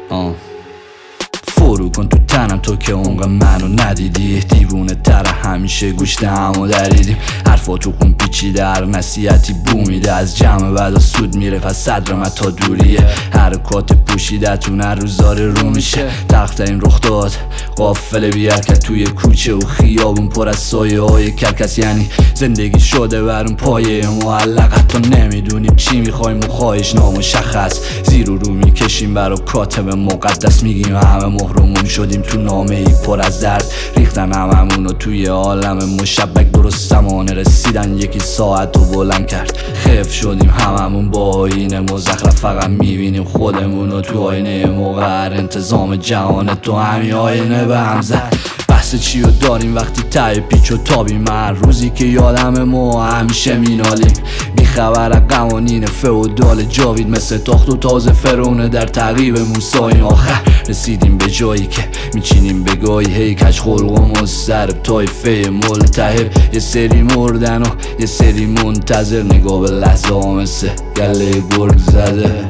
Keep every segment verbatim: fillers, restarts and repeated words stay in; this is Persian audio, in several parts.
آه فرو کن تو تنم تو که اونقدر منو ندیدی، دیوونه تر همیشه گوش دهمو دریدیم، حرفا تو خون پیچیده، هر نصیحتی بو میده، از جمع بعدا سود میره پس صدر من تا دوریه، حرکات پوشیده تون هر روز داره رو میشه، تخت این رخ داد قافله بی حرکت توی کوچه و خیابون پر از سایه های کرکس، یعنی زندگی شده برون پایه معلق، حتی نمیدونیم چی میخوایم و خواهش نامشخص، زیر و رو میکشیم برا کاتب مقدس، میگیم همه مهرمون شدیم تو نامه ای پر از درد، ریختن هممونو توی عالم مشبک، درست زمانه رسیدن یکی ساعت رو بلند کرد، خف شدیم هممون با آینه مزخرف، فقط میبینیم خودمونو تو آینه مقر، انتظام جهان تو همین آینه به هم زد، بحث چی رو داریم وقتی ته پیچ و تابیم، من روزی که یادم ما همیشه مینالیم، بیخبر از قوانین فئودال جاوید، مثل تاخت و تاز فرعون در تعقیب موسی، آخر رسیدیم به جایی که میچینیم به گاهی، هی کج خلق و مضطرب طایفه ملتهب، یه سری مردن و یه سری منتظر، نگاه به لحظه ها مثل گله گرگ زده.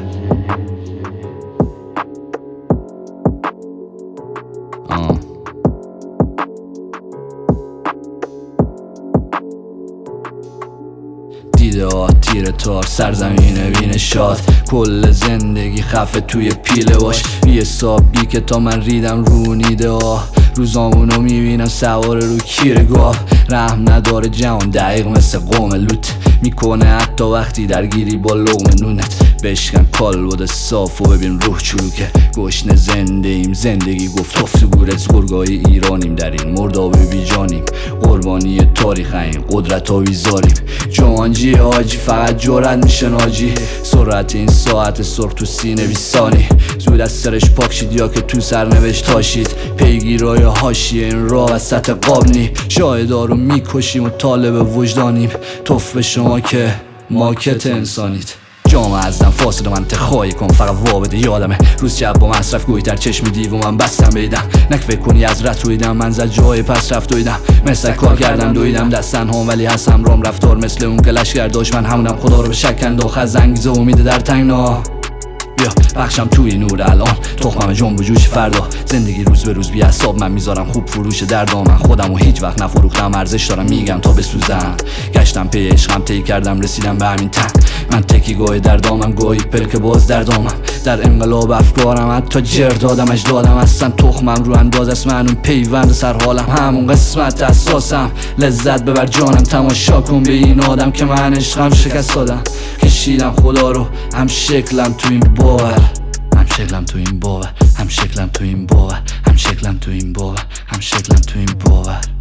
آه دیده ها تیر تار، سرزمین بین شاد، کل زندگی خفه توی پیله باش، بی حساب بی که تا من ریدم رو نیده ها، روزامونو میبینم سوار رو کیر گاو، رحم نداره جهان دقیق مثل قوم لوت، میکنه حتی وقتی درگیری با لقمه نونت، بشکن کال بوده صاف و ببین روح چروکه، گشنه زنده ایم زندگی گفت توف تو گورت، گرگای ایرانیم در این مرداب بیجانیم، قربانی تاریخ این قدرت ها بیزاریم، جوانجی آجی فقط جرأت میشه ناجی، سرعت این ساعت سرخ تو سینه بی ثانی، زود از سرش پاک شید یا که تو سرنوشت تاشید، پیگیرای حاشیه این راه وسط قابنی، شاهدا رو میکشیم و طالب وجدانیم، توف به شما که ماکت انسانید، جامعه ازم فاصله منطق خواهی کن، فقط وابده یادمه روز شب با مصرف گوی تر چشم دیو من بستم بیدم، نک فکر کنی از رد رویدم، من زد جای پس رفت دویدم، مثل کار کردم دویدم دستن هم، ولی هستم رام رفتار مثل اون که لشگر داشت، من همونم خدا رو به شک انداخت، از انگیزه امیده در تنگنا، بیا بخشم توی نور الان، تخمم جنب و جوش فردا، زندگی روز به روز بی حساب، من میذارم خوب فروش دردام، من خودم و هیچ وقت نفروختم، ارزش دارم میگم تا بسوزم، گشتم پی عشقم طی کردم رسیدم به همین تن، من تکی گاهی در دامم گاهی پلک باز در دامم، در انقلاب افکارم حتی جر دادم اجدادم، اصلا تخمم رو انداز است، من اون پیوند سر حالم، همون قسمت اساسم، لذت ببر جانم تماشا کن به این آدم که من عشقم شکست دادم، کشیدم خدا رو هم شکلم تو این باور، هم شکلم تو این باور، هم شکلم تو این باور، هم شکلم تو این باور، هم شکلم تو این باور.